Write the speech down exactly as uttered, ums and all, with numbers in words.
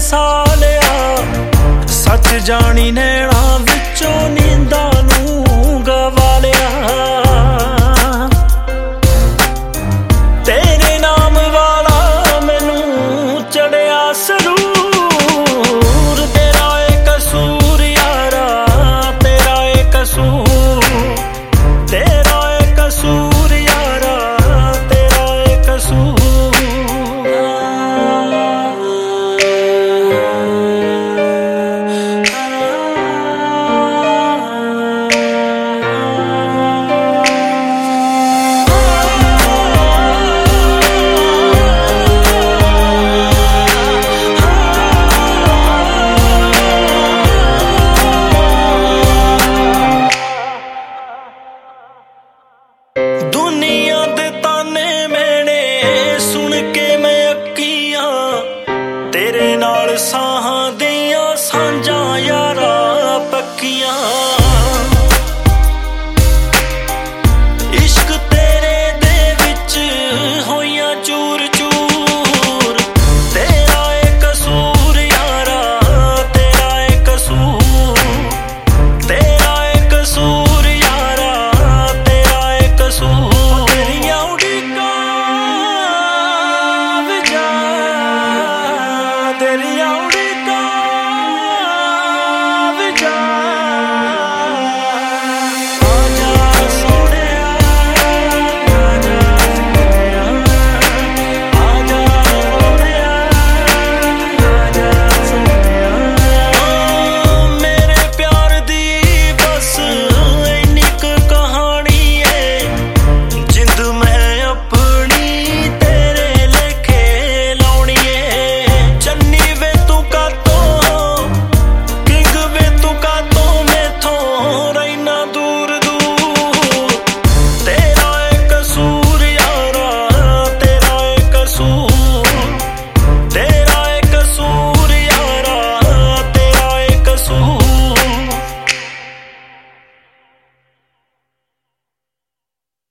ਵਸਾ ਲਿਆ। ਸੱਚ ਜਾਣੀ ਨੈਣਾ ਵਿੱਚੋਂ ਨੀਂਦਾਂ ਨੂੰ ਗਵਾ ਲਿਆ। ਤੇਰੇ ਨਾਮ ਵਾਲਾ ਮੈਨੂੰ ਚੜਿਆ ਸਰੂਰ। ਤੇਰਾ ਏ ਕਸੂਰ ਯਾਰਾ, ਤੇਰਾ ਏ ਕਸੂਰ, ਤੇਰਾ ਏ ਕਸੂਰ ਯਾਰਾ, ਤੇਰਾ ਏ ਕਸੂਰ। ਦੁਨੀਆ ਦੇ ਤਾਨੇ ਮੇਣੇ ਸੁਣ ਕੇ ਮੈਂ ਅੱਕੀਆਂ, ਤੇਰੇ ਨਾਲ ਸਾਂ